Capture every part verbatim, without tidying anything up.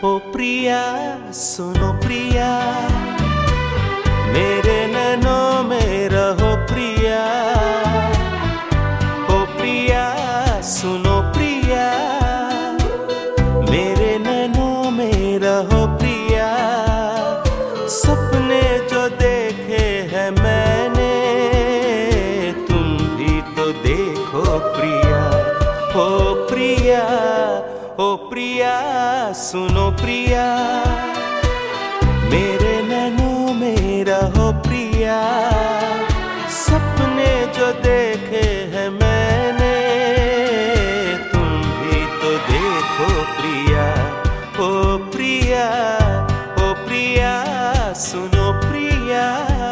ओ प्रिया सुनो प्रिया, मेरे नैनों में रहो प्रिया। ओ प्रिया सुनो प्रिया, मेरे नैनों में रहो प्रिया। सपने जो देखे हैं मैंने, तुम भी तो देखो प्रिया। ओ प्रिया ओ प्रिया सुनो प्रिया, मेरे नैनों में रहो प्रिया। सपने जो देखे हैं मैंने, तुम भी तो देखो प्रिया। ओ प्रिया ओ प्रिया सुनो प्रिया।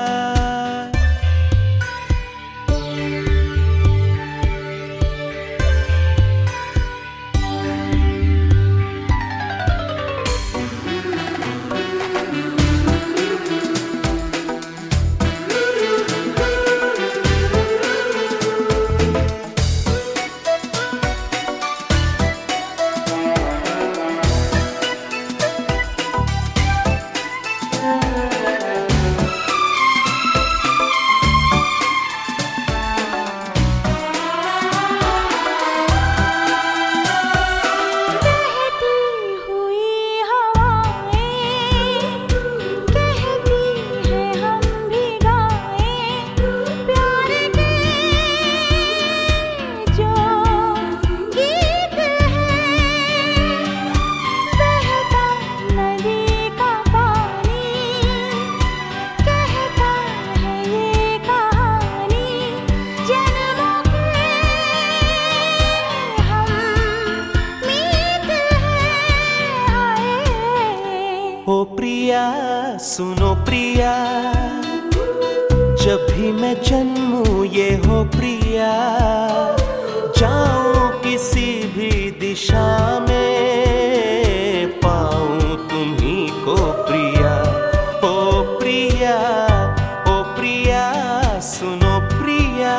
ओ प्रिया सुनो प्रिया, जब भी मैं जन्मूं ये हो प्रिया। जाऊं किसी भी दिशा में, पाऊं तुम्ही को प्रिया। ओ प्रिया ओ प्रिया सुनो प्रिया।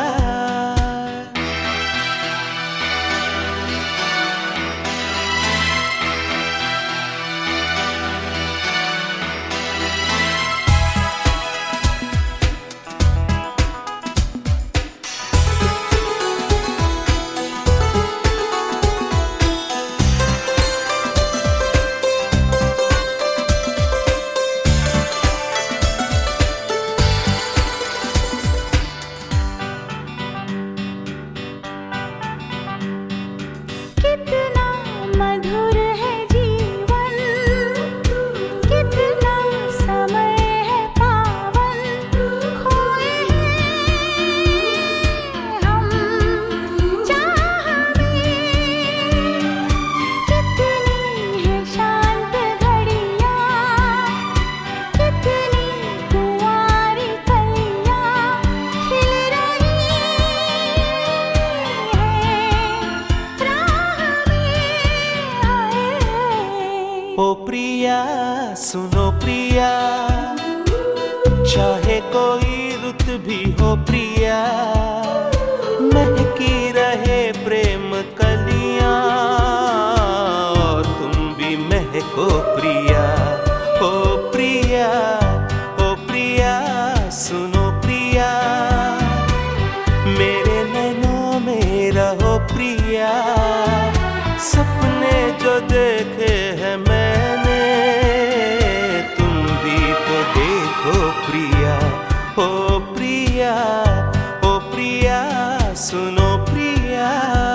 कितना मधुर है जीवन, कितना समय है पावन। खोए हैं हम चाह में, कितनी है शांत घड़ियाँ, कितनी कुंवारी कलियाँ खिल रही है। ओ प्रिया सुनो प्रिया, चाहे कोई रुत भी हो प्रिया। महकी रहे प्रेम कलियां, और तुम भी महको प्रिया। ओ प्रिया ओ प्रिया सुनो प्रिया, मेरे नैनों में रहो प्रिया। सपने जो देखे हैं मैंने, तुम भी तो देखो प्रिया। ओ प्रिया ओ प्रिया सुनो प्रिया।